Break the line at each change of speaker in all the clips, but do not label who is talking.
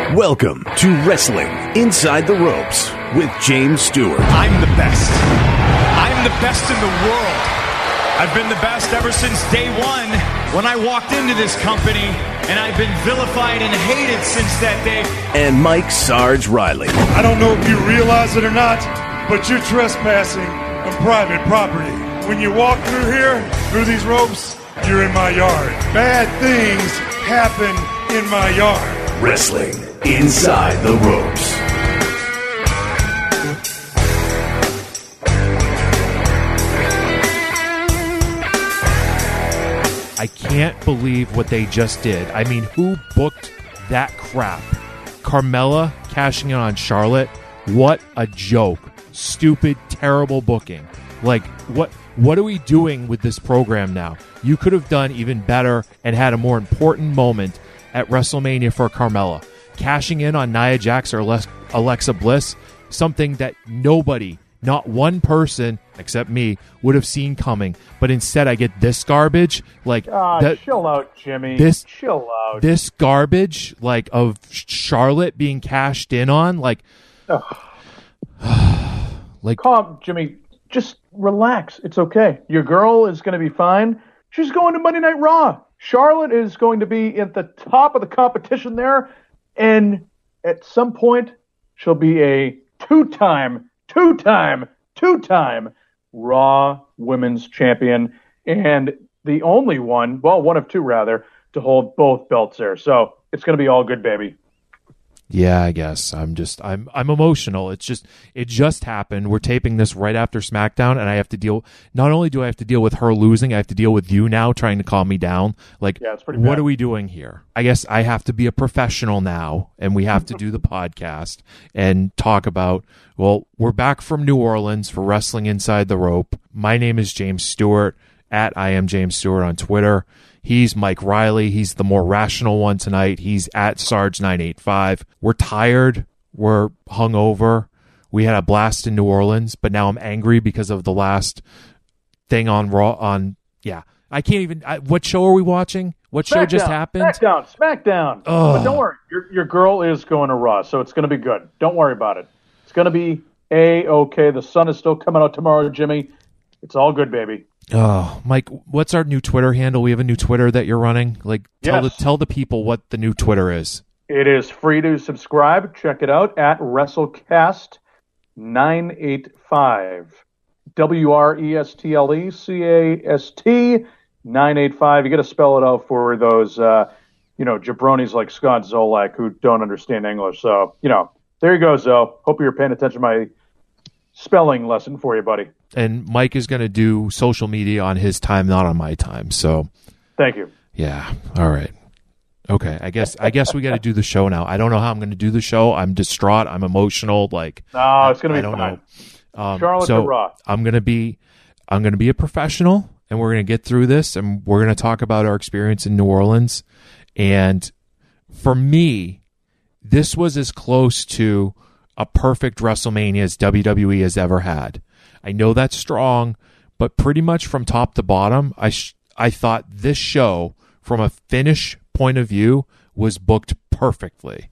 Welcome to Wrestling Inside the Ropes with James Stewart.
I'm the best. I'm the best in the world. I've been the best ever since day one when I walked into this company, and I've been vilified and hated since that day.
And Mike Sarge Riley.
I don't know if you realize it or not, but you're trespassing on private property. When you walk through here, through these ropes, you're in my yard. Bad things happen in my yard.
Wrestling Inside the Ropes.
I can't believe what they just did. I mean, who booked that crap? Carmella cashing in on Charlotte? What a joke. Stupid, terrible booking. Like, what are we doing with this program now? You could have done even better and had a more important moment at WrestleMania for Carmella. Cashing in on Nia Jax or Alexa Bliss, something that nobody, not one person except me, would have seen coming. But instead I get this garbage. Like,
chill out, Jimmy. Chill out.
This garbage, like, of Charlotte being cashed in on, like... like,
calm, Jimmy. Just relax. It's okay. Your girl is going to be fine. She's going to Monday Night Raw. Charlotte is going to be at the top of the competition there, and at some point, she'll be a two-time Raw Women's Champion, and the only one, well, one of two rather, to hold both belts there. So it's going to be all good, baby.
Yeah, I guess I'm emotional. It just happened. We're taping this right after SmackDown, and I have to deal. Not only do I have to deal with her losing, I have to deal with you now trying to calm me down. Like,
yeah, it's pretty bad.
What are we doing here? I guess I have to be a professional now, and we have to do the podcast and talk about. Well, we're back from New Orleans for Wrestling Inside the Rope. My name is James Stewart at I am James Stewart on Twitter. He's Mike Riley. He's the more rational one tonight. He's at Sarge985. We're tired. We're hungover. We had a blast in New Orleans, but now I'm angry because of the last thing on Raw. I can't even. What show are we watching? What show just happened?
SmackDown. But don't worry. Your girl is going to Raw, so it's going to be good. Don't worry about it. It's going to be A-okay. The sun is still coming out tomorrow, Jimmy. It's all good, baby.
Oh, Mike, what's our new Twitter handle? We have a new Twitter that you're running. Like, tell the people what the new Twitter is.
It is free to subscribe. Check it out at WrestleCast985. WrestleCast 985. You got to spell it out for those, jabronis like Scott Zolak who don't understand English. So, there you go, Zo. Hope you're paying attention to my spelling lesson for you, buddy.
And Mike is going to do social media on his time, not on my time. So,
thank you.
Yeah. All right. Okay. I guess we got to do the show now. I don't know how I'm going to do the show. I'm distraught. I'm emotional. Like,
no, it's going to be fun.
I don't know.
Charlotte
so
Raw.
I'm going to be a professional, and we're going to get through this, and we're going to talk about our experience in New Orleans. And for me, this was as close to a perfect WrestleMania as WWE has ever had. I know that's strong, but pretty much from top to bottom, I thought this show, from a finish point of view, was booked perfectly.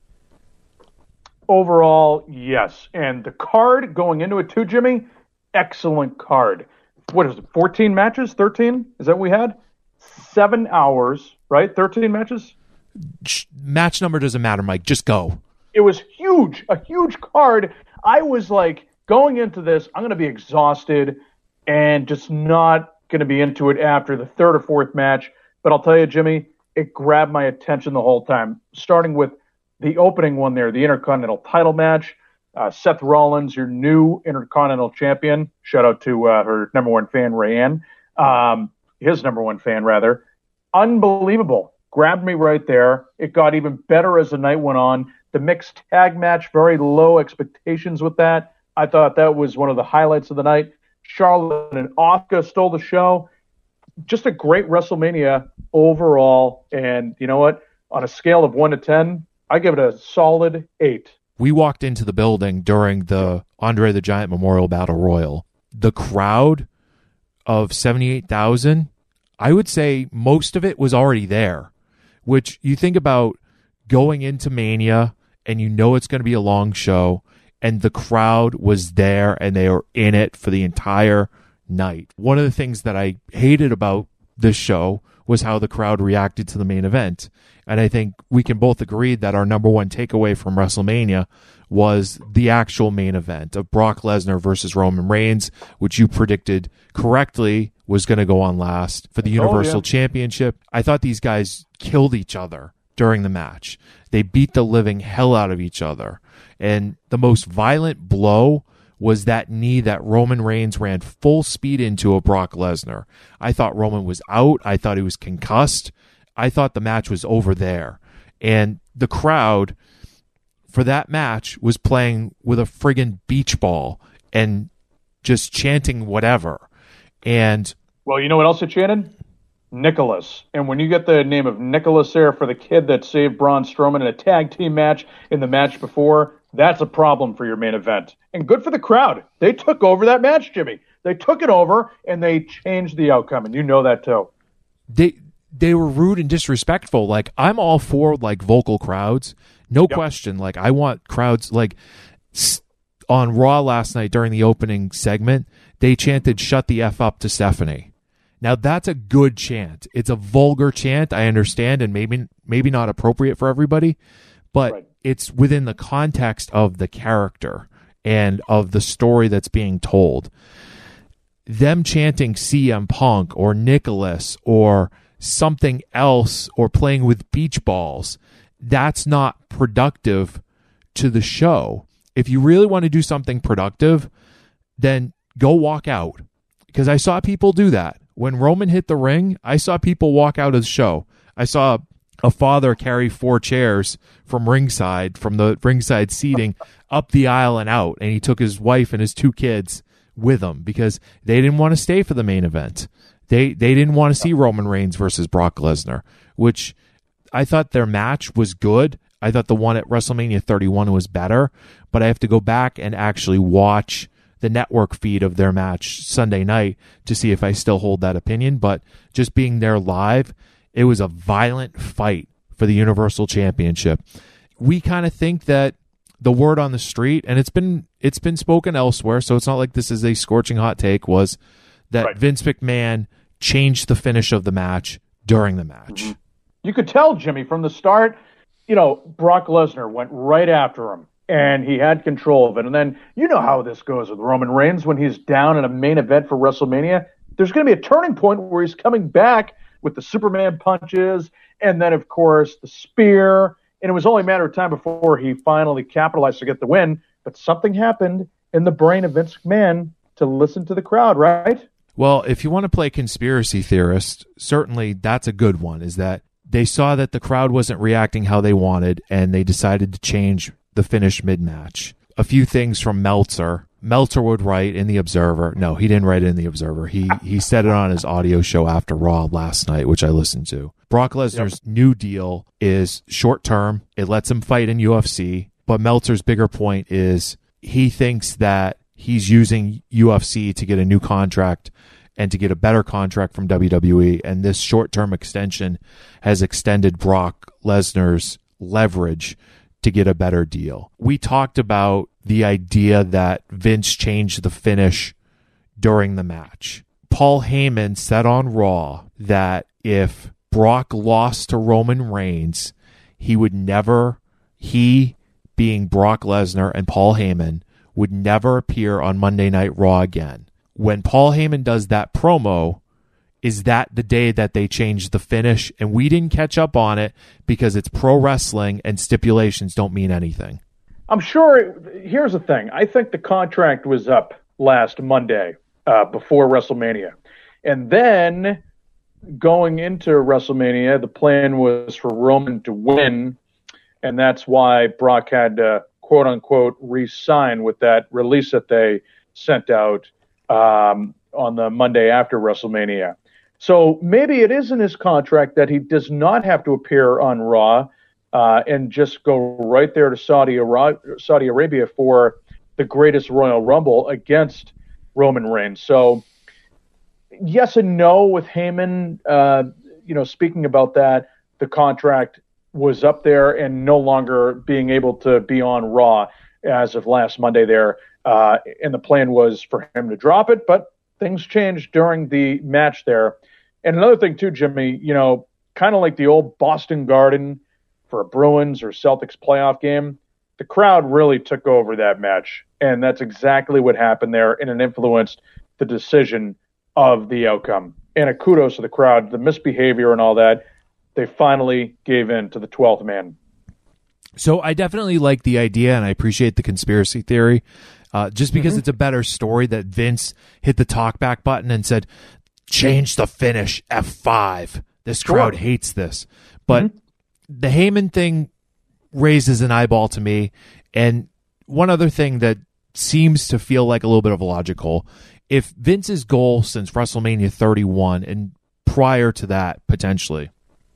Overall, yes. And the card going into it too, Jimmy, excellent card. What is it, 14 matches? 13? Is that what we had? 7 hours, right? 13 matches?
Match number doesn't matter, Mike. Just go.
It was huge, a huge card. I was like, going into this, I'm going to be exhausted and just not going to be into it after the third or fourth match. But I'll tell you, Jimmy, it grabbed my attention the whole time, starting with the opening one there, the Intercontinental title match. Seth Rollins, your new Intercontinental champion. Shout out to her number one fan, Rayanne. His number one fan, rather. Unbelievable. Grabbed me right there. It got even better as the night went on. The mixed tag match, very low expectations with that. I thought that was one of the highlights of the night. Charlotte and Asuka stole the show. Just a great WrestleMania overall. And you know what? On a scale of 1 to 10, I give it a solid 8.
We walked into the building during the Andre the Giant Memorial Battle Royal. The crowd of 78,000, I would say most of it was already there, which you think about going into Mania and you know it's going to be a long show, and the crowd was there and they were in it for the entire night. One of the things that I hated about this show was how the crowd reacted to the main event. And I think we can both agree that our number one takeaway from WrestleMania was the actual main event of Brock Lesnar versus Roman Reigns, which you predicted correctly was going to go on last for the Universal Championship. I thought these guys killed each other during the match. They beat the living hell out of each other. And the most violent blow was that knee that Roman Reigns ran full speed into a Brock Lesnar. I thought Roman was out. I thought he was concussed. I thought the match was over there. And the crowd for that match was playing with a friggin' beach ball and just chanting whatever. And
well, you know what else it chanted? Nicholas. And when you get the name of Nicholas there for the kid that saved Braun Strowman in a tag team match in the match before, that's a problem for your main event. And good for the crowd. They took over that match, Jimmy. They took it over, and they changed the outcome, and you know that too.
They were rude and disrespectful. Like, I'm all for, like, vocal crowds. No question. Like, I want crowds, like, on Raw last night during the opening segment, they chanted, "Shut the F up" to Stephanie. Now, that's a good chant. It's a vulgar chant, I understand, and maybe not appropriate for everybody, but it's within the context of the character and of the story that's being told. Them chanting CM Punk or Nicholas or something else or playing with beach balls, that's not productive to the show. If you really want to do something productive, then go walk out. Because I saw people do that. When Roman hit the ring, I saw people walk out of the show. I saw a father carry 4 chairs from the ringside seating up the aisle and out. And he took his wife and his 2 kids with him because they didn't want to stay for the main event. They didn't want to see Roman Reigns versus Brock Lesnar, which I thought their match was good. I thought the one at WrestleMania 31 was better, but I have to go back and actually watch the network feed of their match Sunday night to see if I still hold that opinion. But just being there live, it was a violent fight for the Universal Championship. We kind of think that the word on the street, and it's been spoken elsewhere, so it's not like this is a scorching hot take, was that Vince McMahon changed the finish of the match during the match. Mm-hmm.
You could tell, Jimmy, from the start, Brock Lesnar went right after him, and he had control of it. And then you know how this goes with Roman Reigns when he's down in a main event for WrestleMania. There's going to be a turning point where he's coming back with the Superman punches, and then, of course, the spear. And it was only a matter of time before he finally capitalized to get the win. But something happened in the brain of Vince McMahon to listen to the crowd, right?
Well, if you want to play conspiracy theorist, certainly that's a good one, is that they saw that the crowd wasn't reacting how they wanted, and they decided to change the finish mid-match. A few things from Meltzer. Meltzer would write in The Observer. No, he didn't write it in The Observer. He said it on his audio show after Raw last night, which I listened to. Brock Lesnar's new deal is short-term. It lets him fight in UFC. But Meltzer's bigger point is he thinks that he's using UFC to get a new contract and to get a better contract from WWE. And this short-term extension has extended Brock Lesnar's leverage to get a better deal. We talked about the idea that Vince changed the finish during the match. Paul Heyman said on Raw that if Brock lost to Roman Reigns, he, being Brock Lesnar and Paul Heyman, would never appear on Monday Night Raw again. When Paul Heyman does that promo, is that the day that they changed the finish? And we didn't catch up on it because it's pro wrestling and stipulations don't mean anything.
I'm sure. Here's the thing. I think the contract was up last Monday before WrestleMania. And then going into WrestleMania, the plan was for Roman to win. And that's why Brock had to, quote unquote, re-sign with that release that they sent out on the Monday after WrestleMania. So maybe it is in his contract that he does not have to appear on Raw and just go right there to Saudi Arabia for the greatest Royal Rumble against Roman Reigns. So yes and no with Heyman. Speaking about that, the contract was up there and no longer being able to be on Raw as of last Monday there. And the plan was for him to drop it, but things changed during the match there. And another thing too, Jimmy, kind of like the old Boston Garden for a Bruins or Celtics playoff game, the crowd really took over that match. And that's exactly what happened there, and it influenced the decision of the outcome. And a kudos to the crowd, the misbehavior and all that. They finally gave in to the 12th man.
So I definitely like the idea, and I appreciate the conspiracy theory, just because it's a better story that Vince hit the talkback button and said, change the finish, F5. This crowd hates this. But the Heyman thing raises an eyeball to me. And one other thing that seems to feel like a little bit of a logical, if Vince's goal since WrestleMania 31 and prior to that potentially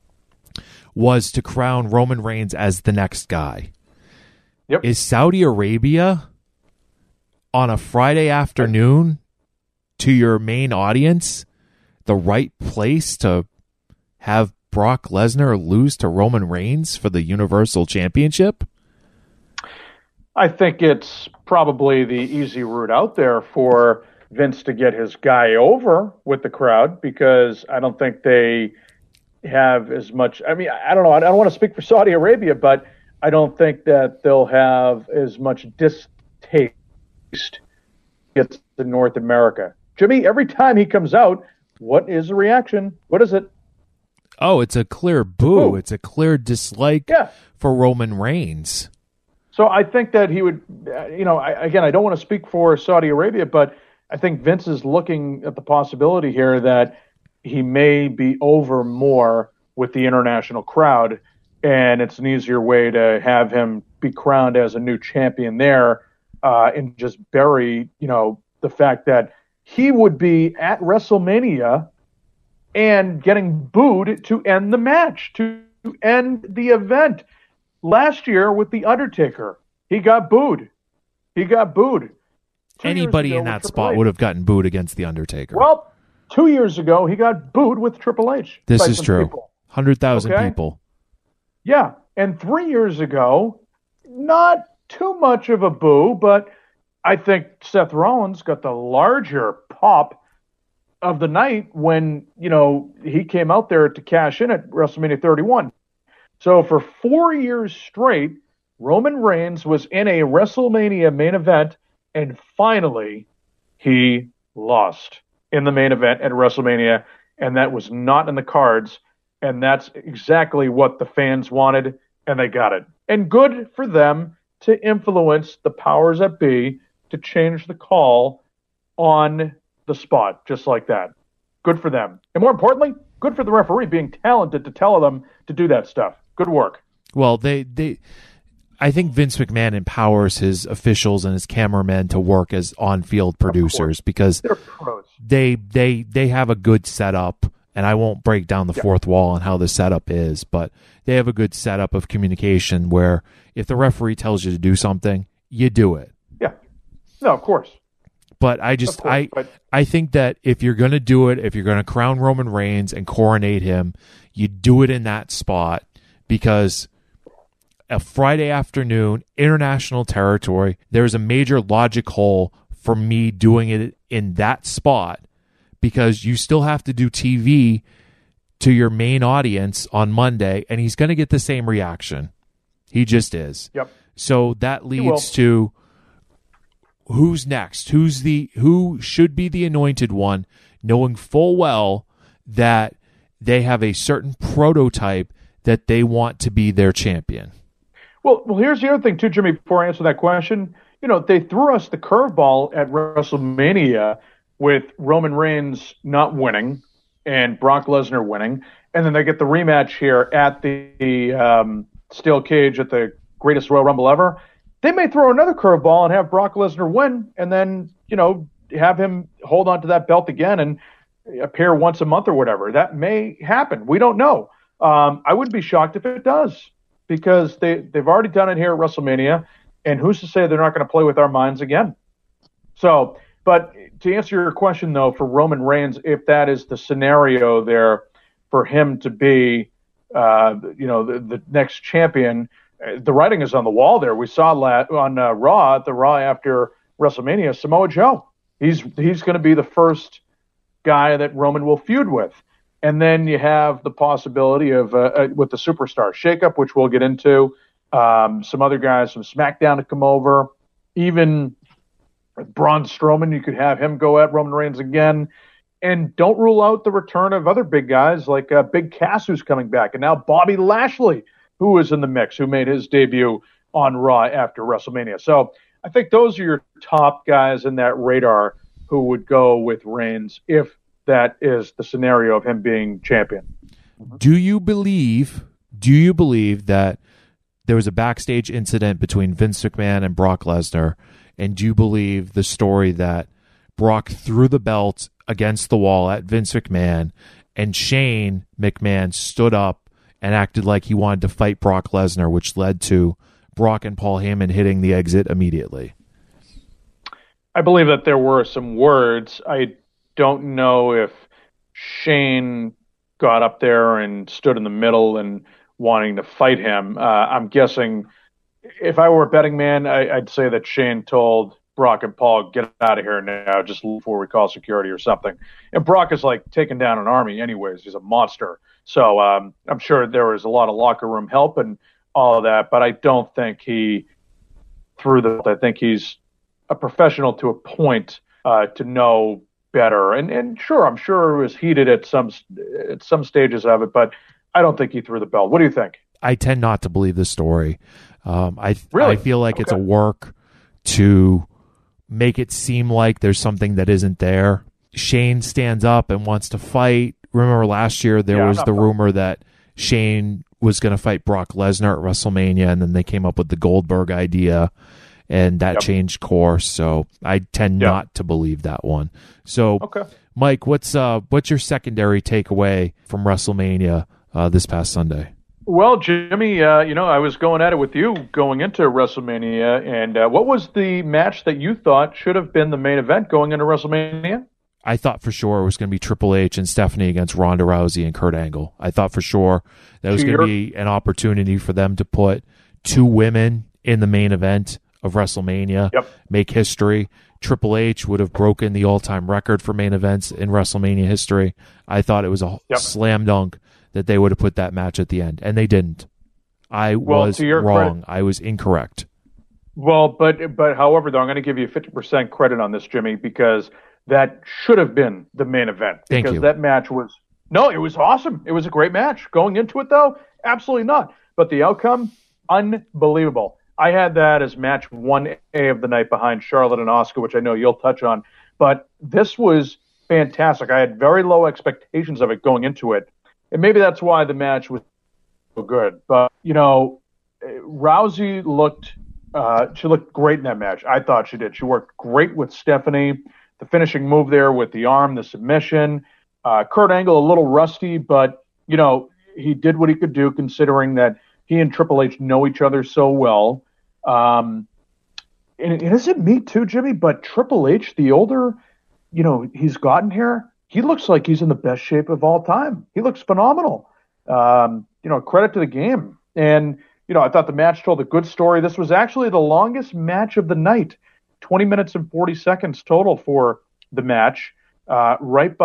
was to crown Roman Reigns as the next guy, is Saudi Arabia on a Friday afternoon to your main audience the right place to have Brock Lesnar lose to Roman Reigns for the Universal Championship?
I think it's probably the easy route out there for Vince to get his guy over with the crowd, because I don't think they have as much. I mean, I don't know. I don't want to speak for Saudi Arabia, but I don't think that they'll have as much distaste to North America. Jimmy, every time he comes out, what is the reaction? What is it?
Oh, it's a clear boo. It's a clear dislike for Roman Reigns.
So I think that he would, I don't want to speak for Saudi Arabia, but I think Vince is looking at the possibility here that he may be over more with the international crowd, and it's an easier way to have him be crowned as a new champion there, and just bury, the fact that he would be at WrestleMania and getting booed to end the match, to end the event. Last year with The Undertaker, he got booed.
Anybody in that spot would have gotten booed against The Undertaker.
Well, 2 years ago, he got booed with Triple H.
This is true. 100,000 people.
Yeah. And 3 years ago, not too much of a boo, but I think Seth Rollins got the larger pop of the night when, he came out there to cash in at WrestleMania 31. So for 4 years straight, Roman Reigns was in a WrestleMania main event, and finally he lost in the main event at WrestleMania, and that was not in the cards, and that's exactly what the fans wanted, and they got it. And good for them to influence the powers that be to change the call on the spot, just like that. Good for them. And more importantly, good for the referee being talented to tell them to do that stuff. Good work.
Well, I think Vince McMahon empowers his officials and his cameramen to work as on-field producers because
they're pros.
They have a good setup, and I won't break down the fourth wall on how the setup is, but they have a good setup of communication where if the referee tells you to do something, you do it.
Yeah. No, of course.
But I think that if you're going to do it, if you're going to crown Roman Reigns and coronate him, you do it in that spot, because a Friday afternoon, international territory, there's a major logic hole for me doing it in that spot, because you still have to do TV to your main audience on Monday, and he's going to get the same reaction. He just is.
Yep.
So that leads to who's next? Who should be the anointed one, knowing full well that they have a certain prototype that they want to be their champion.
Well, here's the other thing too, Jimmy, before I answer that question. They threw us the curveball at WrestleMania with Roman Reigns not winning and Brock Lesnar winning, and then they get the rematch here at the steel cage at the greatest Royal Rumble ever. They may throw another curveball and have Brock Lesnar win, and then, have him hold on to that belt again and appear once a month or whatever. That may happen. We don't know. I wouldn't be shocked if it does, because they've already done it here at WrestleMania, and who's to say they're not going to play with our minds again? So, but to answer your question, though, for Roman Reigns, if that is the scenario there for him to be the next champion. The writing is on the wall there. We saw on Raw, the Raw after WrestleMania, Samoa Joe. He's going to be the first guy that Roman will feud with. And then you have the possibility of, with the Superstar shakeup, which we'll get into, some other guys from SmackDown to come over. Even Braun Strowman, you could have him go at Roman Reigns again. And don't rule out the return of other big guys like Big Cass, who's coming back. And now Bobby Lashley, who is in the mix, who made his debut on Raw after WrestleMania. So I think those are your top guys in that radar who would go with Reigns if that is the scenario of him being champion.
Do you believe that there was a backstage incident between Vince McMahon and Brock Lesnar? And do you believe the story that Brock threw the belt against the wall at Vince McMahon and Shane McMahon stood up and acted like he wanted to fight Brock Lesnar, which led to Brock and Paul Heyman hitting the exit immediately?
I believe that there were some words. I don't know if Shane got up there and stood in the middle and wanting to fight him. I'm guessing if I were a betting man, I'd say that Shane told Brock and Paul, get out of here now, just before we call security or something. And Brock is like taking down an army anyways. He's a monster. So I'm sure there was a lot of locker room help and all of that, but I don't think he threw the. I think he's a professional to a point to know better. And sure, I'm sure it was heated at some stages of it, but I don't think he threw the belt. What do you think?
I tend not to believe the story. I feel like
Okay.
it's a work to make it seem like there's something that isn't there. Shane stands up and wants to fight. Remember last year there was the rumor that Shane was going to fight Brock Lesnar at WrestleMania, and then they came up with the Goldberg idea, and that changed course. So I tend not to believe that one. So, Mike, what's your secondary takeaway from WrestleMania this past Sunday?
Well, Jimmy, I was going at it with you going into WrestleMania, and what was the match that you thought should have been the main event going into WrestleMania?
I thought for sure it was going to be Triple H and Stephanie against Ronda Rousey and Kurt Angle. I thought for sure that was going to be an opportunity for them to put two women in the main event of WrestleMania, make history. Triple H would have broken the all-time record for main events in WrestleMania history. I thought it was a slam dunk that they would have put that match at the end, and they didn't. I was wrong. I was incorrect.
Well, but however, though, I'm going to give you 50% credit on this, Jimmy, because that should have been the main event.
Thank
because
you.
That match was it was awesome. It was a great match. Going into it, though, absolutely not. But the outcome, unbelievable. I had that as match 1A of the night behind Charlotte and Asuka, which I know you'll touch on. But this was fantastic. I had very low expectations of it going into it. And maybe that's why the match was so good. But, Rousey looked great in that match. I thought she did. She worked great with Stephanie. The finishing move there with the arm, the submission. Kurt Angle, a little rusty, but, he did what he could do considering that he and Triple H know each other so well. And is it me too, Jimmy? But Triple H, the older, he's gotten here, he looks like he's in the best shape of all time. He looks phenomenal. Credit to the game. And, I thought the match told a good story. This was actually the longest match of the night, 20 minutes and 40 seconds total for the match, right in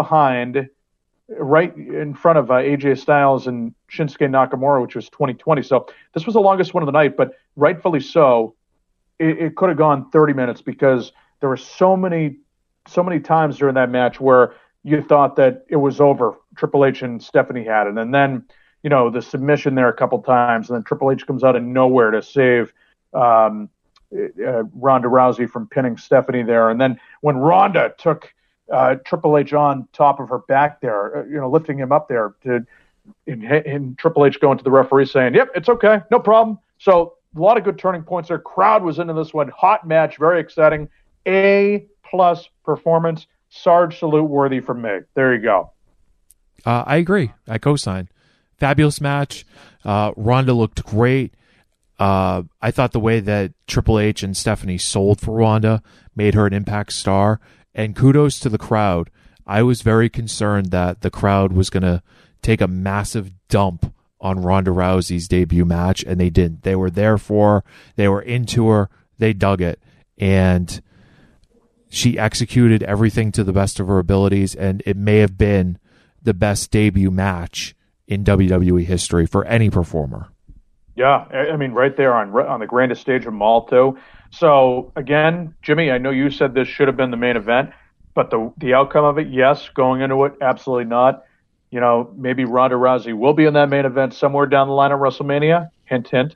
front of AJ Styles and Shinsuke Nakamura, which was 2020. So this was the longest one of the night, but rightfully so. It could have gone 30 minutes because there were so many times during that match where you thought that it was over. Triple H and Stephanie had it. And then, the submission there a couple times, and then Triple H comes out of nowhere to save Ronda Rousey from pinning Stephanie there. And then when Ronda took Triple H on top of her back there, lifting him up there and Triple H going to the referee saying, yep, it's okay, no problem. So a lot of good turning points there. Crowd was into this one. Hot match, very exciting. A+ performance. Sarge salute worthy from me. There you go.
I agree. I co-sign. Fabulous match. Ronda looked great. I thought the way that Triple H and Stephanie sold for Ronda made her an Impact star. And kudos to the crowd. I was very concerned that the crowd was going to take a massive dump on Ronda Rousey's debut match, and they didn't. They were there for her. They were into her. They dug it. And she executed everything to the best of her abilities, and it may have been the best debut match in WWE history for any performer.
Yeah, I mean, right there on the grandest stage of Malto. So, again, Jimmy, I know you said this should have been the main event, but the outcome of it, yes. Going into it, absolutely not. You know, maybe Ronda Rousey will be in that main event somewhere down the line of WrestleMania. Hint, hint.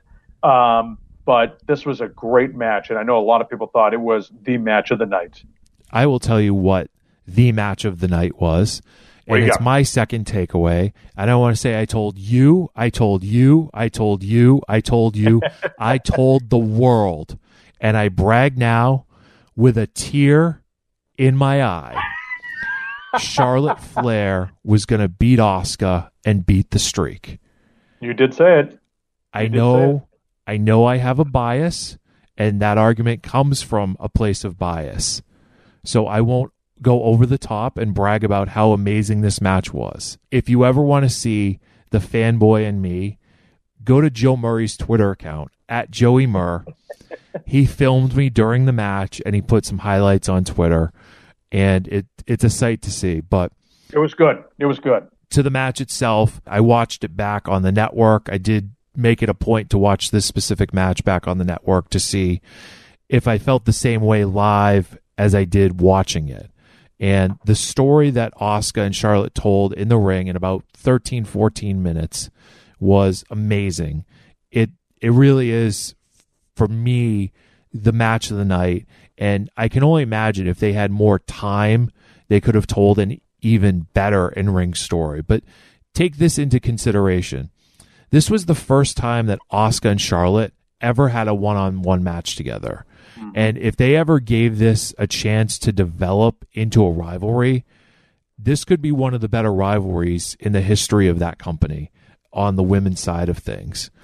But this was a great match, and I know a lot of people thought it was the match of the night.
I will tell you what the match of the night was, and it's my second takeaway. I don't want to say I told you, I told you, I told you, I told you, I told the world, and I brag now with a tear in my eye. Charlotte Flair was going to beat Asuka and beat the streak.
You did say it.
I know I have a bias, and that argument comes from a place of bias. So I won't go over the top and brag about how amazing this match was. If you ever want to see the fanboy in me, go to Joe Murray's Twitter account, @JoeyMurr. He filmed me during the match, and he put some highlights on Twitter, and it's a sight to see. But
it was good. It was good.
To the match itself, I watched it back on the network. I did make it a point to watch this specific match back on the network to see if I felt the same way live as I did watching it. And the story that Asuka and Charlotte told in the ring in about 13, 14 minutes was amazing. It really is, for me, the match of the night. And I can only imagine if they had more time, they could have told an even better in-ring story. But take this into consideration. This was the first time that Asuka and Charlotte ever had a one-on-one match together. And if they ever gave this a chance to develop into a rivalry, this could be one of the better rivalries in the history of that company on the women's side of things.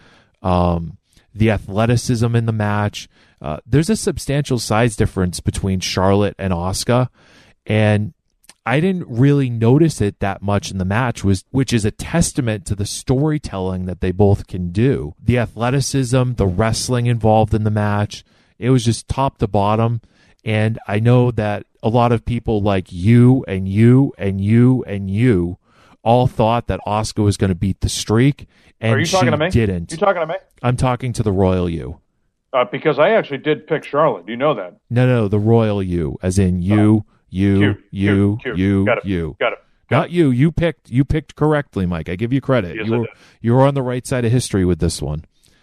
The athleticism in the match, there's a substantial size difference between Charlotte and Asuka, and I didn't really notice it that much in the match, which is a testament to the storytelling that they both can do. The athleticism, the wrestling involved in the match, it was just top to bottom. And I know that a lot of people like you and you and you and you all thought that Asuka was going to beat the streak, and
Are you talking to me?
Didn't.
You talking to me?
I'm talking to the Royal You.
Because I actually did pick Charlotte. Do you know that?
No, the Royal You, as in you, you.
Got it.
Not you. You picked correctly, Mike. I give you credit.
Yes,
you were on the right side of history with this one.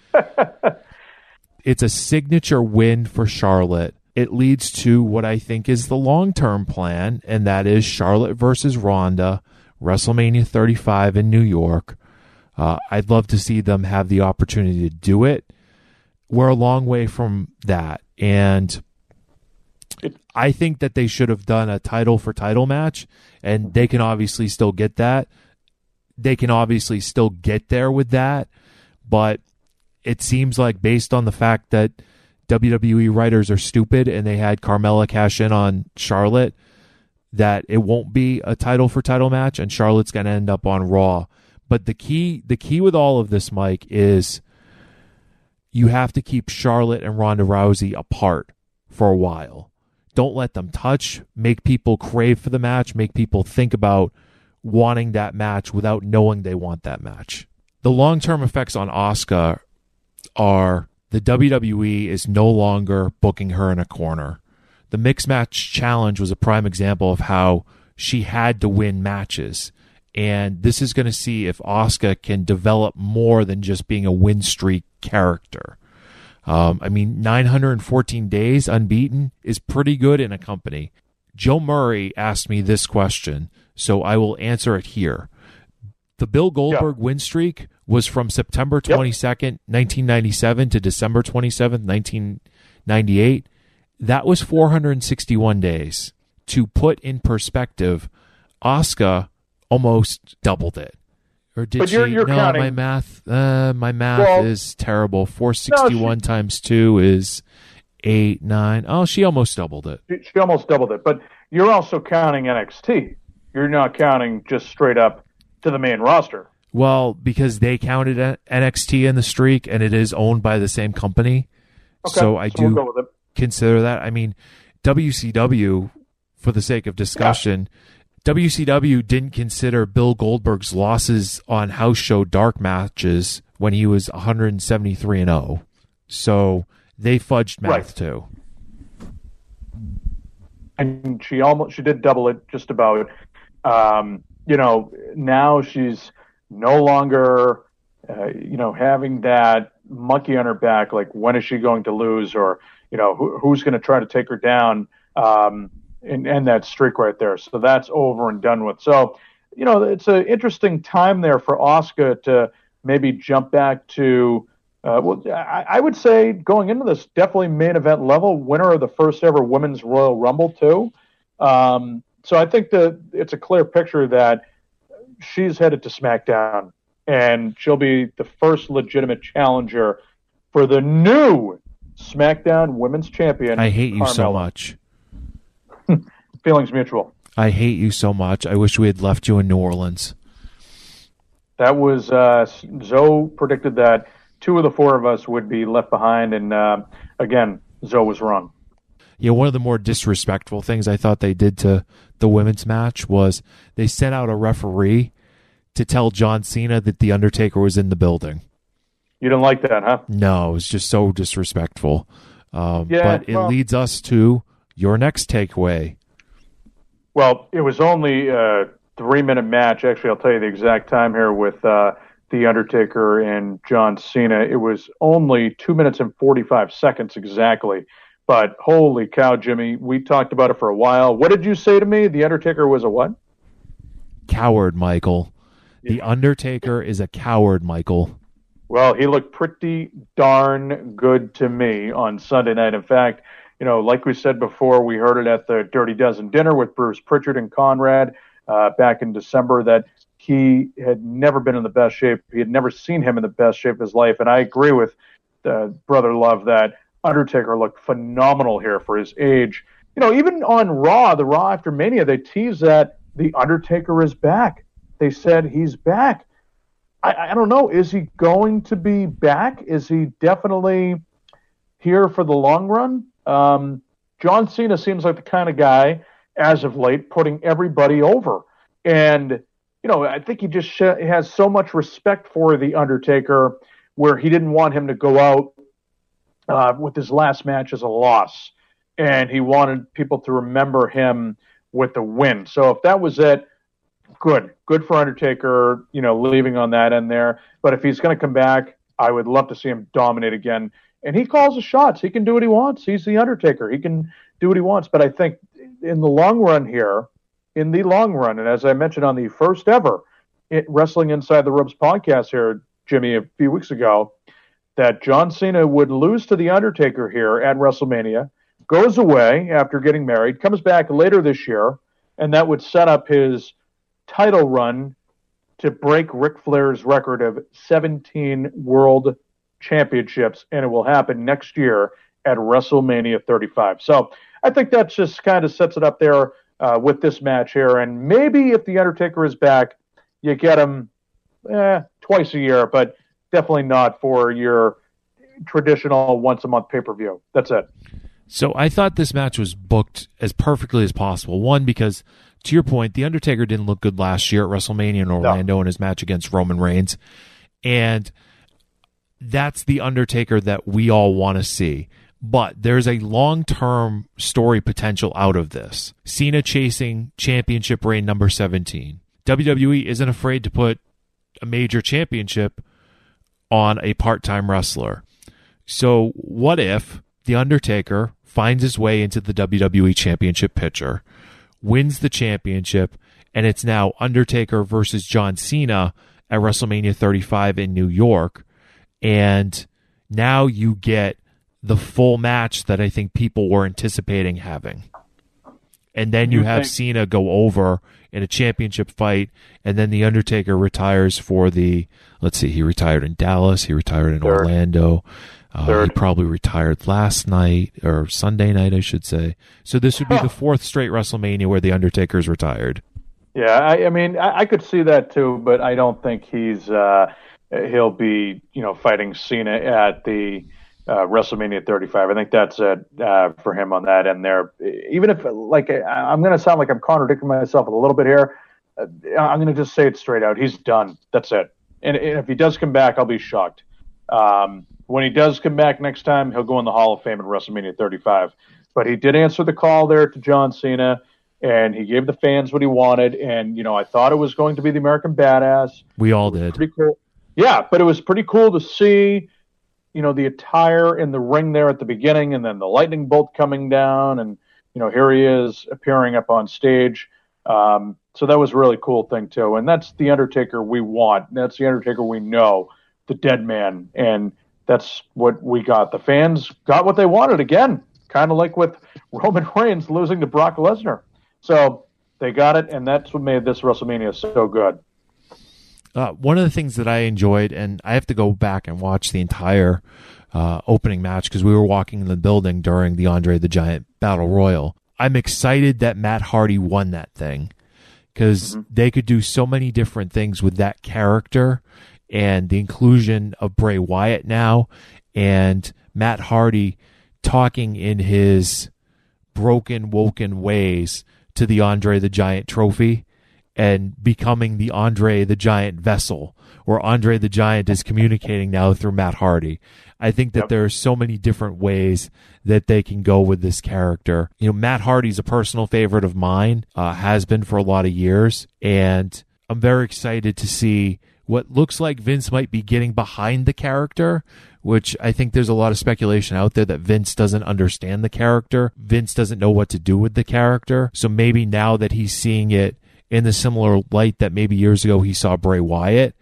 It's a signature win for Charlotte. It leads to what I think is the long-term plan, and that is Charlotte versus Ronda, WrestleMania 35 in New York. I'd love to see them have the opportunity to do it. We're a long way from that, and I think that they should have done a title-for-title match, and they can obviously still get that. They can obviously still get there with that, but it seems like based on the fact that WWE writers are stupid and they had Carmella cash in on Charlotte, that it won't be a title-for-title match, and Charlotte's going to end up on Raw. But the key with all of this, Mike, is you have to keep Charlotte and Ronda Rousey apart for a while. Don't let them touch. Make people crave for the match. Make people think about wanting that match without knowing they want that match. The long-term effects on Asuka are the WWE is no longer booking her in a corner. The Mixed Match Challenge was a prime example of how she had to win matches. And this is going to see if Asuka can develop more than just being a win streak character. 914 days unbeaten is pretty good in a company. Joe Murray asked me this question, so I will answer it here. The Bill Goldberg win streak was from September 22nd, 1997 to December 27th, 1998. That was 461 days. To put in perspective, Asuka almost doubled it. Or did she?
You're
no,
counting.
my math is terrible. 461 times 2 is 8, 9. Oh, she almost doubled it.
She almost doubled it. But you're also counting NXT. You're not counting just straight up to the main roster.
Well, because they counted NXT in the streak, and it is owned by the same company.
Okay,
so I do
we'll go with it.
consider that. I mean, WCW, for the sake of discussion, WCW didn't consider Bill Goldberg's losses on house show dark matches when he was 173-0. So they fudged math too.
And she did double it just about. Now she's no longer, having that monkey on her back. Like, when is she going to lose, or who's going to try to take her down, and end that streak right there. So that's over and done with. So, it's an interesting time there for Asuka to maybe jump back to. I would say going into this, definitely main event level, winner of the first ever Women's Royal Rumble too. So I think that it's a clear picture that she's headed to SmackDown, and she'll be the first legitimate challenger for the new SmackDown Women's Champion.
I hate you
Carmella.
so much.
Feelings mutual.
I hate you so much. I wish we had left you in New Orleans.
That was Zoe predicted that 2 of the 4 of us would be left behind, and again, Zoe was wrong.
Yeah, one of the more disrespectful things I thought they did to the women's match was they sent out a referee to tell John Cena that The Undertaker was in the building.
You didn't like that, huh?
No, it was just so disrespectful. But it leads us to your next takeaway.
Well, it was only a 3-minute match. Actually, I'll tell you the exact time here with The Undertaker and John Cena. It was only 2 minutes and 45 seconds exactly. But holy cow, Jimmy, we talked about it for a while. What did you say to me? The Undertaker was a what?
Coward, Michael. The Undertaker is a coward, Michael.
Well, he looked pretty darn good to me on Sunday night. In fact, like we said before, we heard it at the Dirty Dozen dinner with Bruce Pritchard and Conrad back in December that he had never been in the best shape. He had never seen him in the best shape of his life. And I agree with Brother Love that Undertaker looked phenomenal here for his age. Even on Raw, the Raw after Mania, they teased that The Undertaker is back. They said he's back. I don't know. Is he going to be back? Is he definitely here for the long run? John Cena seems like the kind of guy, as of late, putting everybody over. And, I think he just has so much respect for The Undertaker where he didn't want him to go out with his last match as a loss. And he wanted people to remember him with the win. So if that was it, good for Undertaker, leaving on that end there. But if he's going to come back, I would love to see him dominate again. And he calls the shots. He can do what he wants. He's the Undertaker. He can do what he wants. But I think in the long run, and as I mentioned on the first ever Wrestling Inside the Ropes podcast here, Jimmy, a few weeks ago, that John Cena would lose to The Undertaker here at WrestleMania, goes away after getting married, comes back later this year, and that would set up his title run to break Ric Flair's record of 17 world championships, and it will happen next year at WrestleMania 35. So I think that just kind of sets it up there with this match here, and maybe if The Undertaker is back, you get him twice a year, but definitely not for your traditional once-a-month pay-per-view. That's it.
So I thought this match was booked as perfectly as possible. One, because, to your point, The Undertaker didn't look good last year at WrestleMania in Orlando in his match against Roman Reigns. And that's the Undertaker that we all want to see. But there's a long-term story potential out of this. Cena chasing championship reign number 17. WWE isn't afraid to put a major championship on a part-time wrestler. So what if The Undertaker finds his way into the WWE Championship picture, wins the championship, and it's now Undertaker versus John Cena at WrestleMania 35 in New York, and now you get the full match that I think people were anticipating having. And then you have Cena go over in a championship fight, and then The Undertaker retires for he retired in Dallas, he retired in Orlando, he probably retired last night, or Sunday night, I should say. So this would be the 4th straight WrestleMania where The Undertaker's retired.
Yeah, I mean, I could see that too, but I don't think he'll be, fighting Cena at the WrestleMania 35. I think that's it for him on that end there. Even if, like, I'm going to sound like I'm contradicting myself a little bit here. I'm going to just say it straight out. He's done. That's it. And if he does come back, I'll be shocked. When he does come back next time, he'll go in the Hall of Fame at WrestleMania 35. But he did answer the call there to John Cena, and he gave the fans what he wanted. And, I thought it was going to be the American Badass.
We all did.
Pretty cool. Yeah, but it was pretty cool to see, the attire in the ring there at the beginning, and then the lightning bolt coming down, and, here he is appearing up on stage. So that was a really cool thing, too. And that's the Undertaker we want. That's the Undertaker we know, the dead man. And that's what we got. The fans got what they wanted again, kind of like with Roman Reigns losing to Brock Lesnar. So they got it, and that's what made this WrestleMania so good.
One of the things that I enjoyed, and I have to go back and watch the entire opening match because we were walking in the building during the Andre the Giant Battle Royal. I'm excited that Matt Hardy won that thing because they could do so many different things with that character, and the inclusion of Bray Wyatt now, and Matt Hardy talking in his broken, woken ways to the Andre the Giant trophy and becoming the Andre the Giant vessel, where Andre the Giant is communicating now through Matt Hardy. I think that there are so many different ways that they can go with this character. Matt Hardy's a personal favorite of mine, has been for a lot of years, and I'm very excited to see what looks like Vince might be getting behind the character, which I think there's a lot of speculation out there that Vince doesn't understand the character. Vince doesn't know what to do with the character. So maybe now that he's seeing it in the similar light that maybe years ago he saw Bray Wyatt,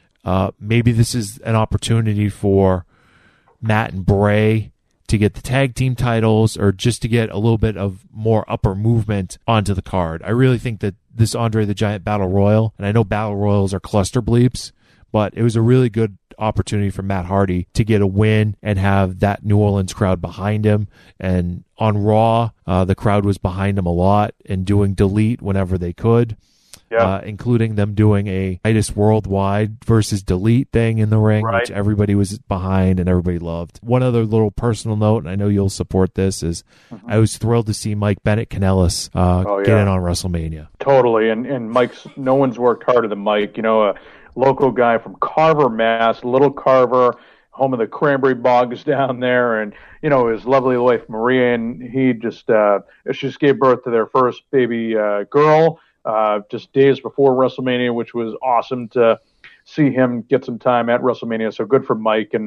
maybe this is an opportunity for Matt and Bray to get the tag team titles, or just to get a little bit of more upper movement onto the card. I really think that this Andre the Giant Battle Royal, and I know Battle Royals are cluster bleeps, but it was a really good opportunity for Matt Hardy to get a win and have that New Orleans crowd behind him. And on Raw, the crowd was behind him a lot and doing delete whenever they could. Including them doing a Titus Worldwide versus Delete thing in the ring, which everybody was behind and everybody loved. One other little personal note, and I know you'll support this, is I was thrilled to see Mike Bennett Kanellis get in on WrestleMania.
Totally, and Mike's, no one's worked harder than Mike. A local guy from Carver, Mass, Little Carver, home of the cranberry bogs down there, and his lovely wife Maria, and he she just gave birth to their first baby girl. Just days before WrestleMania, which was awesome to see him get some time at WrestleMania. So good for Mike, and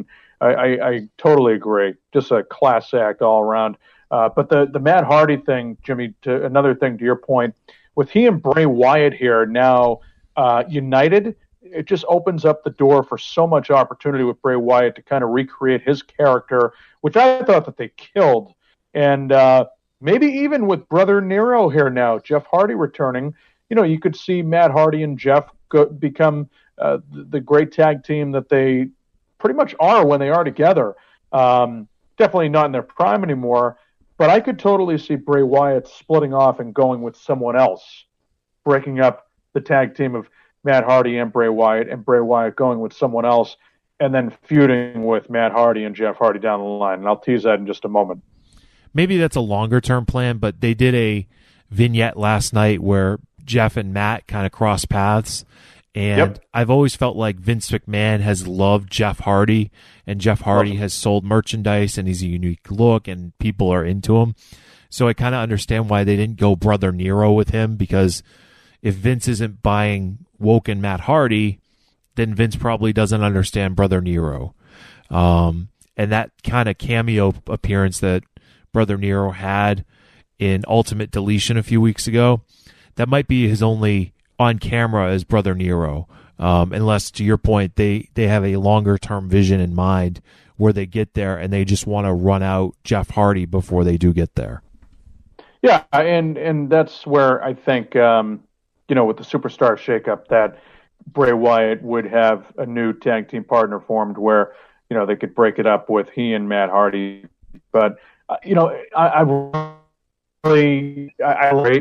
I totally agree. Just a class act all around. But the Matt Hardy thing, Jimmy, another thing to your point, with he and Bray Wyatt here now united, it just opens up the door for so much opportunity with Bray Wyatt to kind of recreate his character, which I thought that they killed. And maybe even with Brother Nero here now, Jeff Hardy returning, you could see Matt Hardy and Jeff become the great tag team that they pretty much are when they are together. Definitely not in their prime anymore, but I could totally see Bray Wyatt splitting off and going with someone else, breaking up the tag team of Matt Hardy and Bray Wyatt going with someone else, and then feuding with Matt Hardy and Jeff Hardy down the line. And I'll tease that in just a moment.
Maybe that's a longer-term plan, but they did a vignette last night where Jeff and Matt kind of cross paths, and I've always felt like Vince McMahon has loved Jeff Hardy, and Jeff Hardy has sold merchandise, and he's a unique look, and people are into him. So I kind of understand why they didn't go Brother Nero with him, because if Vince isn't buying Woken Matt Hardy, then Vince probably doesn't understand Brother Nero. And that kind of cameo appearance that Brother Nero had in Ultimate Deletion a few weeks ago, that might be his only on camera as Brother Nero, unless, to your point, they have a longer term vision in mind where they get there and they just want to run out Jeff Hardy before they do get there.
Yeah, and that's where I think with the superstar shakeup, that Bray Wyatt would have a new tag team partner formed where they could break it up with he and Matt Hardy. But I rate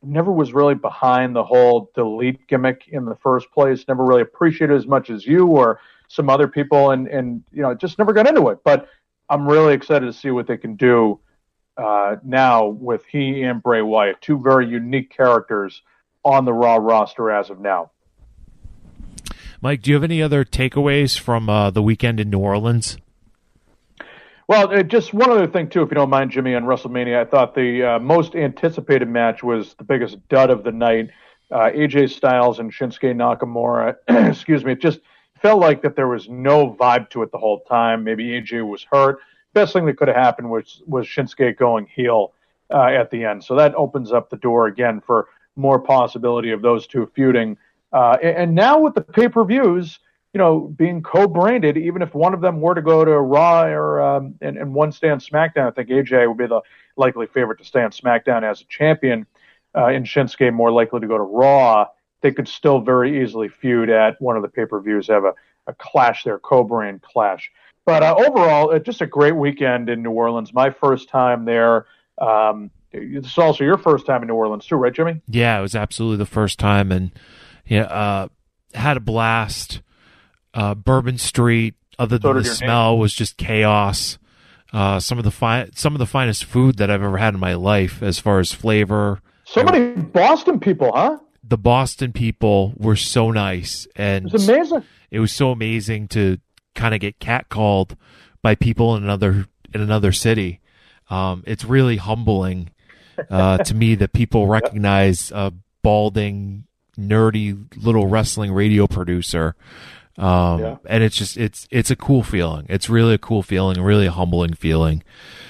never was really behind the whole delete gimmick in the first place. Never really appreciated it as much as you or some other people, and just never got into it. But I'm really excited to see what they can do now with he and Bray Wyatt, two very unique characters on the Raw roster as of now.
Mike, do you have any other takeaways from the weekend in New Orleans?
Well, just one other thing, too, if you don't mind, Jimmy, on WrestleMania. I thought the most anticipated match was the biggest dud of the night. AJ Styles and Shinsuke Nakamura. Excuse me. It just felt like that there was no vibe to it the whole time. Maybe AJ was hurt. Best thing that could have happened was Shinsuke going heel at the end. So that opens up the door again for more possibility of those two feuding. And now with the pay-per-views, being co-branded, even if one of them were to go to Raw or and one stay on SmackDown, I think AJ would be the likely favorite to stay on SmackDown as a champion, and Shinsuke more likely to go to Raw. They could still very easily feud at one of the pay-per-views, have a clash there, co-brand clash. But overall, just a great weekend in New Orleans. My first time there. It's also your first time in New Orleans too, right, Jimmy?
Yeah, it was absolutely the first time, and had a blast. Bourbon Street, other than the smell, was just chaos. Some of the finest food that I've ever had in my life, as far as flavor.
So many Boston people, huh?
The Boston people were so nice, and
it was amazing.
It was so amazing to kind of get catcalled by people in another city. It's really humbling to me that people recognize a balding, nerdy little wrestling radio producer. And it's a cool feeling. It's really a cool feeling, really a humbling feeling.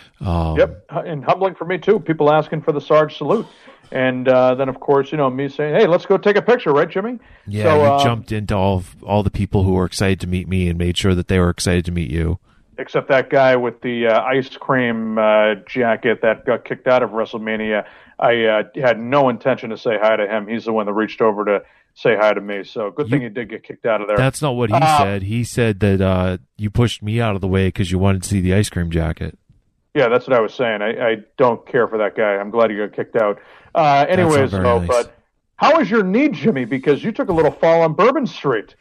And humbling for me too. People asking for the Sarge salute. And then, of course, me saying, hey, let's go take a picture, right, Jimmy?
Yeah, so, you jumped into all the people who were excited to meet me and made sure that they were excited to meet you.
Except that guy with the ice cream jacket that got kicked out of WrestleMania. I had no intention to say hi to him. He's the one that reached over to say hi to me. So good thing he did get kicked out of there.
That's not what he said. He said that you pushed me out of the way because you wanted to see the ice cream jacket.
Yeah, that's what I was saying. I don't care for that guy. I'm glad he got kicked out. Anyways, nice. But how is your knee, Jimmy? Because you took a little fall on Bourbon Street.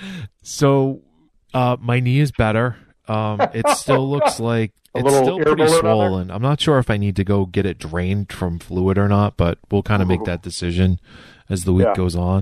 So my knee is better. It still looks like it's still pretty swollen. I'm not sure if I need to go get it drained from fluid or not, but we'll kind of make that decision as the week goes on.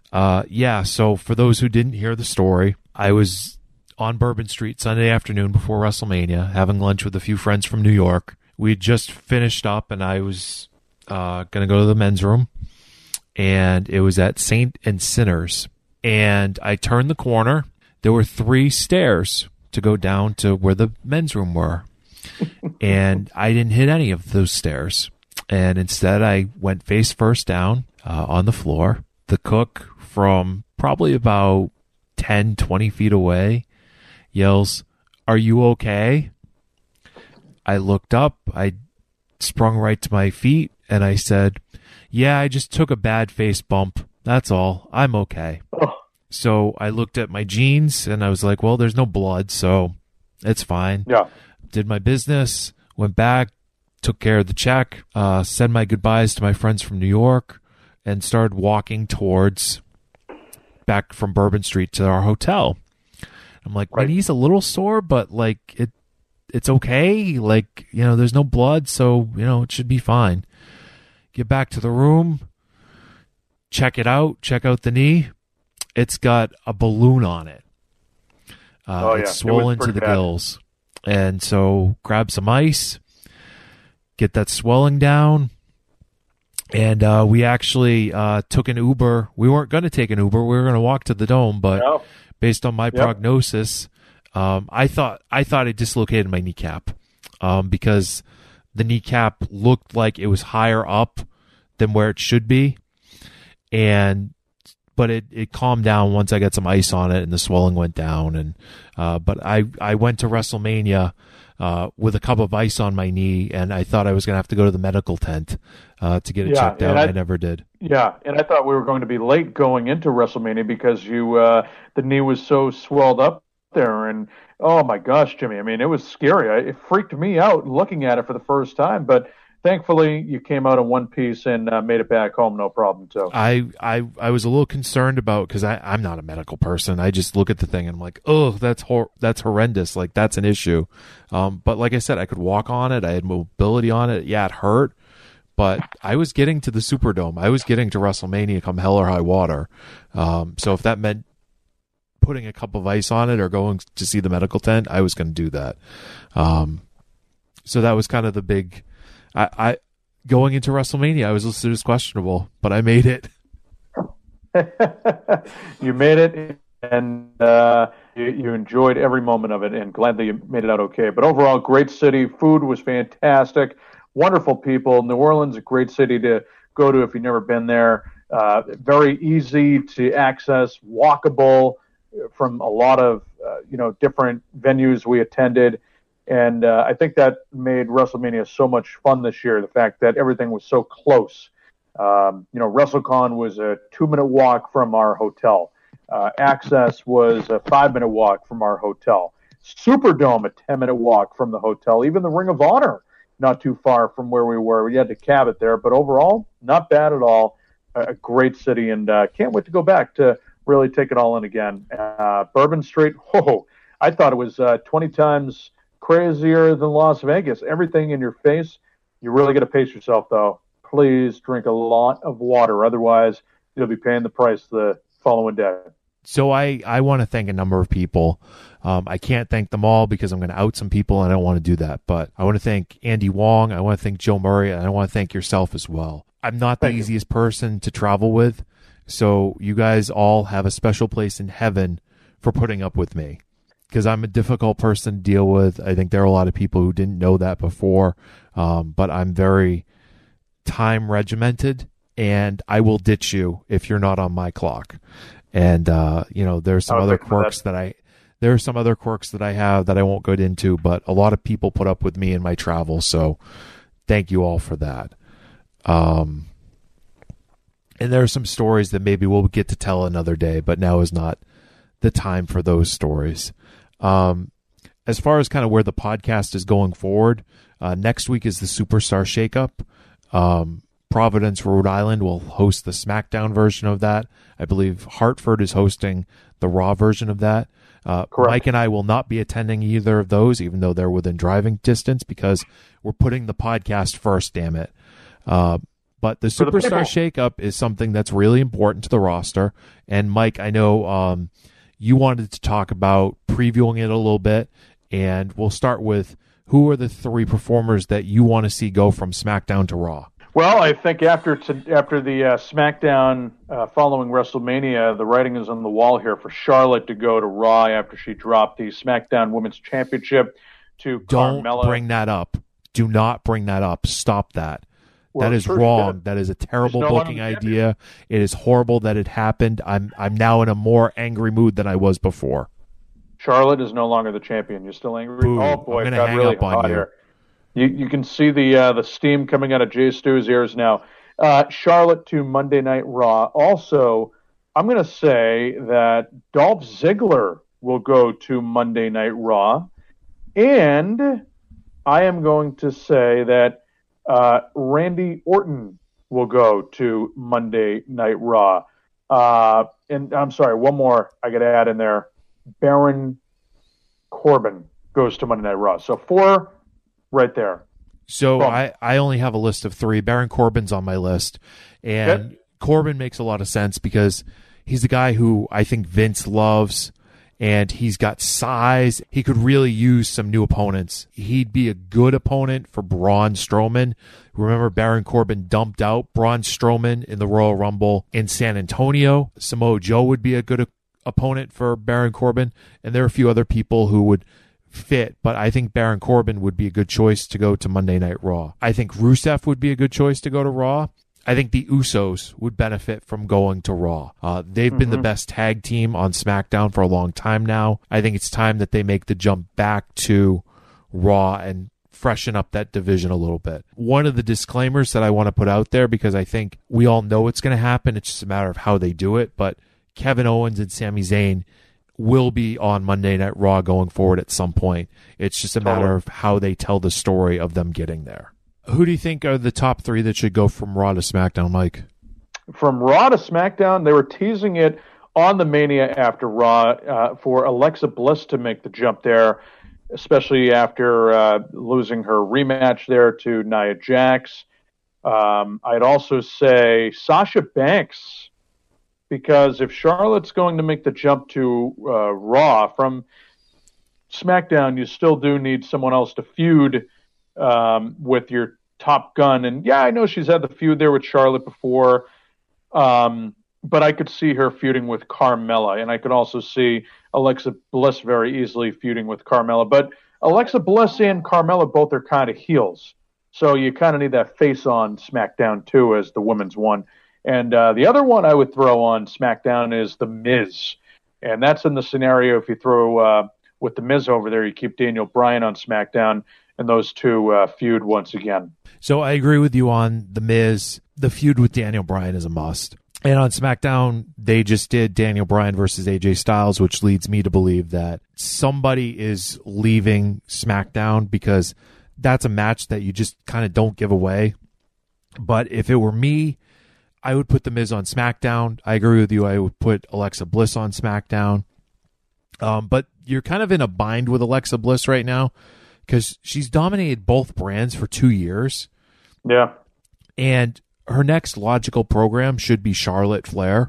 So for those who didn't hear the story, I was on Bourbon Street Sunday afternoon before WrestleMania, having lunch with a few friends from New York. We had just finished up, and I was going to go to the men's room, and it was at Saint and Sinners. And I turned the corner. There were 3 stairs to go down to where the men's room were. And I didn't hit any of those stairs. And instead, I went face first down on the floor. The cook from probably about 10, 20 feet away yells, "Are you okay?" I looked up. I sprung right to my feet, and I said, "Yeah, I just took a bad face bump. That's all. I'm okay." Oh. So I looked at my jeans, and I was like, well, there's no blood, so it's fine.
Yeah.
Did my business, went back, took care of the check, said my goodbyes to my friends from New York, and started walking towards back from Bourbon Street to our hotel. I'm like, my knee's a little sore, but like it's okay. Like, there's no blood, so, it should be fine. Get back to the room, check it out, check out the knee. It's got a balloon on it. It's swollen to the gills. And so grab some ice, get that swelling down. And we actually took an Uber. We weren't going to take an Uber. We were going to walk to the Dome, but based on my prognosis, I thought I dislocated my kneecap because the kneecap looked like it was higher up than where it should be. But it calmed down once I got some ice on it and the swelling went down. And but I went to WrestleMania with a cup of ice on my knee, and I thought I was going to have to go to the medical tent to get it checked out. I never did.
Yeah, and I thought we were going to be late going into WrestleMania because the knee was so swelled up there. And oh my gosh, Jimmy, I mean, it was scary. It freaked me out looking at it for the first time. But thankfully, you came out in one piece and made it back home, no problem. So
I was a little concerned about, because I'm not a medical person. I just look at the thing and I'm like, oh, that's horrendous. Like, that's an issue. But like I said, I could walk on it. I had mobility on it. Yeah, it hurt, but I was getting to the Superdome. I was getting to WrestleMania come hell or high water. So if that meant putting a cup of ice on it or going to see the medical tent, I was going to do that. So that was kind of the big. I going into WrestleMania, I was listed as questionable, but I made it.
You made it, and you enjoyed every moment of it, and glad that you made it out okay. But overall, great city. Food was fantastic. Wonderful people. New Orleans, a great city to go to if you've never been there. Very easy to access, walkable from a lot of different venues we attended. And I think that made WrestleMania so much fun this year, the fact that everything was so close. WrestleCon was a 2-minute walk from our hotel. Access was a 5-minute walk from our hotel. Superdome, a 10-minute walk from the hotel. Even the Ring of Honor, not too far from where we were. We had to cab it there, but overall, not bad at all. A great city, and can't wait to go back to really take it all in again. Bourbon Street, I thought it was 20 times crazier than Las Vegas. Everything in your face. You really got to pace yourself, though. Please drink a lot of water. Otherwise, you'll be paying the price the following day.
So I want to thank a number of people. I can't thank them all because I'm going to out some people, and I don't want to do that. But I want to thank Andy Wong. I want to thank Joe Murray, and I want to thank yourself as well. I'm not the easiest person to travel with, so you guys all have a special place in heaven for putting up with me, because I'm a difficult person to deal with. I think there are a lot of people who didn't know that before, but I'm very time regimented, and I will ditch you if you're not on my clock. And there's some other quirks that I have that I won't go into, but a lot of people put up with me in my travel, so thank you all for that. And there are some stories that maybe we'll get to tell another day, but now is not the time for those stories. As far as kind of where the podcast is going forward, next week is the Superstar Shakeup. Providence, Rhode Island will host the SmackDown version of that. I believe Hartford is hosting the Raw version of that. Mike and I will not be attending either of those, even though they're within driving distance, because we're putting the podcast first, damn it. But the Superstar Shakeup is something that's really important to the roster. And Mike, I know you wanted to talk about previewing it a little bit, and we'll start with who are the 3 performers that you want to see go from SmackDown to Raw?
Well, I think after the SmackDown following WrestleMania, the writing is on the wall here for Charlotte to go to Raw after she dropped the SmackDown Women's Championship to Carmella.
Don't bring that up. Do not bring that up. Stop that. Well, that is wrong. That is a terrible booking idea. It is horrible that it happened. I'm now in a more angry mood than I was before.
Charlotte is no longer the champion. You're still angry?
Boom.
Oh boy,
I'm
it got really hot here. You can see the steam coming out of Jay Stu's ears now. Charlotte to Monday Night Raw. Also, I'm going to say that Dolph Ziggler will go to Monday Night Raw. And I am going to say that Randy Orton will go to Monday Night Raw. And I'm sorry, one more I got to add in there. Baron Corbin goes to Monday Night Raw. So 4 right there.
So I only have a list of 3. Baron Corbin's on my list. And Corbin makes a lot of sense because he's a guy who I think Vince loves, and he's got size. He could really use some new opponents. He'd be a good opponent for Braun Strowman. Remember, Baron Corbin dumped out Braun Strowman in the Royal Rumble in San Antonio. Samoa Joe would be a good opponent for Baron Corbin, and there are a few other people who would fit, but I think Baron Corbin would be a good choice to go to Monday Night Raw. I think Rusev would be a good choice to go to Raw. I think the Usos would benefit from going to Raw. They've been the best tag team on SmackDown for a long time now. I think it's time that they make the jump back to Raw and freshen up that division a little bit. One of the disclaimers that I want to put out there, because I think we all know it's going to happen, it's just a matter of how they do it, but Kevin Owens and Sami Zayn will be on Monday Night Raw going forward at some point. It's just a matter of how they tell the story of them getting there. Who do you think are the top 3 that should go from Raw to SmackDown, Mike?
From Raw to SmackDown, they were teasing it on the Mania after Raw for Alexa Bliss to make the jump there, especially after losing her rematch there to Nia Jax. I'd also say Sasha Banks, because if Charlotte's going to make the jump to Raw from SmackDown, you still do need someone else to feud with your top gun. And yeah, I know she's had the feud there with Charlotte before, but I could see her feuding with Carmella, and I could also see Alexa Bliss very easily feuding with Carmella. But Alexa Bliss and Carmella both are kind of heels, so you kind of need that face on SmackDown too as the women's one. And the other one I would throw on SmackDown is The Miz, and that's in the scenario if you throw with The Miz over there, you keep Daniel Bryan on SmackDown, and those two feud once again.
So I agree with you on The Miz. The feud with Daniel Bryan is a must. And on SmackDown, they just did Daniel Bryan versus AJ Styles, which leads me to believe that somebody is leaving SmackDown because that's a match that you just kind of don't give away. But if it were me, I would put The Miz on SmackDown. I agree with you. I would put Alexa Bliss on SmackDown. But you're kind of in a bind with Alexa Bliss right now because she's dominated both brands for 2 years.
Yeah.
And her next logical program should be Charlotte Flair.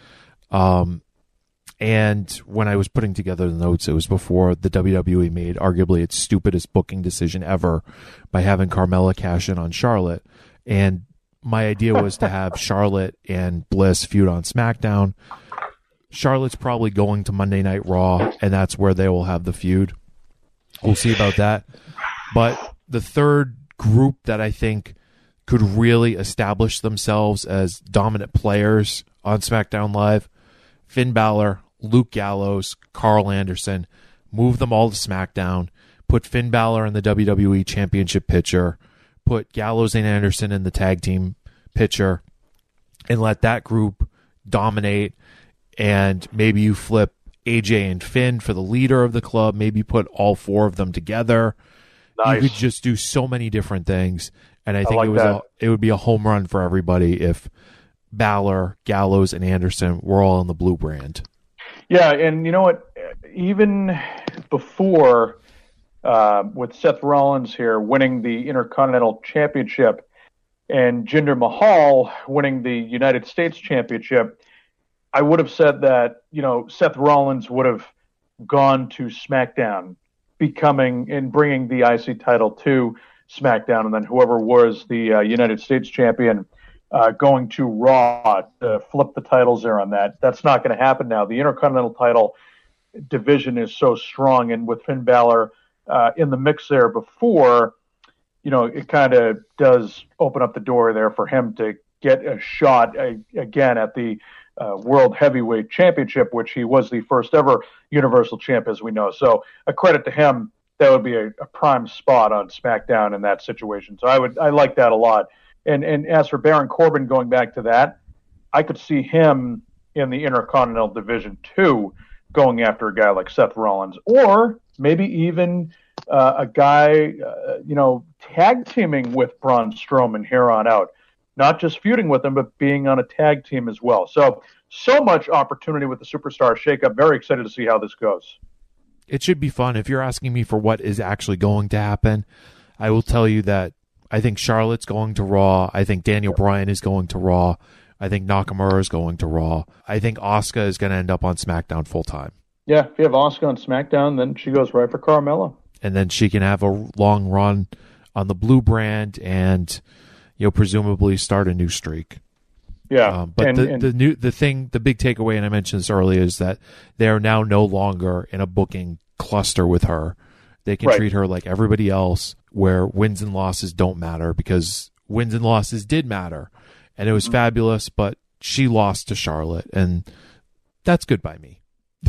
And when I was putting together the notes, it was before the WWE made arguably its stupidest booking decision ever by having Carmella cash in on Charlotte. And my idea was to have Charlotte and Bliss feud on SmackDown. Charlotte's probably going to Monday Night Raw, and that's where they will have the feud. We'll see about that. But the third group that I think could really establish themselves as dominant players on SmackDown Live, Finn Balor, Luke Gallows, Carl Anderson, move them all to SmackDown, put Finn Balor in the WWE Championship picture, put Gallows and Anderson in the tag team picture, and let that group dominate. And maybe you flip AJ and Finn for the leader of the club, maybe put all 4 of them together. Nice. You could just do so many different things. And I think it would be a home run for everybody if Balor, Gallows, and Anderson were all on the blue brand.
Yeah, and you know what? Even before with Seth Rollins here winning the Intercontinental Championship and Jinder Mahal winning the United States Championship, I would have said that, Seth Rollins would have gone to SmackDown, becoming and bringing the IC title to SmackDown, and then whoever was the United States champion going to Raw to flip the titles there on that. That's not going to happen now. The Intercontinental title division is so strong, and with Finn Balor in the mix there before, it kind of does open up the door there for him to get a shot again at the World Heavyweight Championship, which he was the first ever Universal Champ, as we know. So a credit to him. That would be a prime spot on SmackDown in that situation. So I like that a lot. And as for Baron Corbin, going back to that, I could see him in the Intercontinental Division too, going after a guy like Seth Rollins, or maybe even a guy, tag teaming with Braun Strowman here on out. Not just feuding with him, but being on a tag team as well. So much opportunity with the Superstar shakeup. Very excited to see how this goes.
It should be fun. If you're asking me for what is actually going to happen, I will tell you that I think Charlotte's going to Raw. I think Daniel Bryan is going to Raw. I think Nakamura is going to Raw. I think Asuka is going to end up on SmackDown full time.
Yeah, if you have Asuka on SmackDown, then she goes right for Carmella.
And then she can have a long run on the blue brand and presumably start a new streak.
Yeah,
but the big takeaway, and I mentioned this earlier, is that they are now no longer in a booking cluster with her. They can treat her like everybody else, where wins and losses don't matter, because wins and losses did matter, and it was fabulous. But she lost to Charlotte, and that's good by me.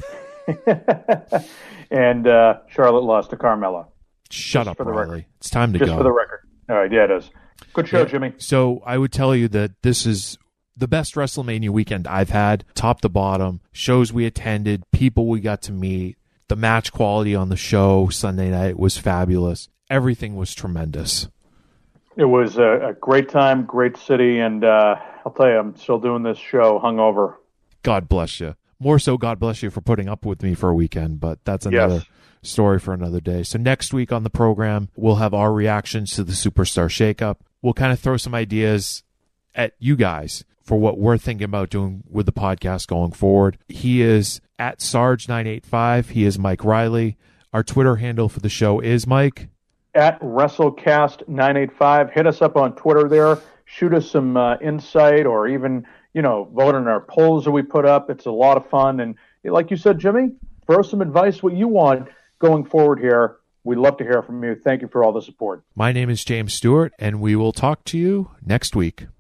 And Charlotte lost to Carmella.
Shut up, Riley. It's time to go.
Just for the record. All right, yeah, it is. Good show, Jimmy.
So I would tell you that this is the best WrestleMania weekend I've had, top to bottom. Shows we attended, people we got to meet. The match quality on the show Sunday night was fabulous. Everything was tremendous.
It was a great time, great city, and I'll tell you, I'm still doing this show hungover.
God bless you. More so, God bless you for putting up with me for a weekend, but that's another story for another day. So next week on the program, we'll have our reactions to the Superstar Shakeup. We'll kind of throw some ideas at you guys for what we're thinking about doing with the podcast going forward. He is at Sarge985. He is Mike Riley. Our Twitter handle for the show is Mike.
At WrestleCast985. Hit us up on Twitter there. Shoot us some insight, or even, vote on our polls that we put up. It's a lot of fun. And like you said, Jimmy, throw some advice, what you want going forward here. We'd love to hear from you. Thank you for all the support.
My name is James Stewart, and we will talk to you next week.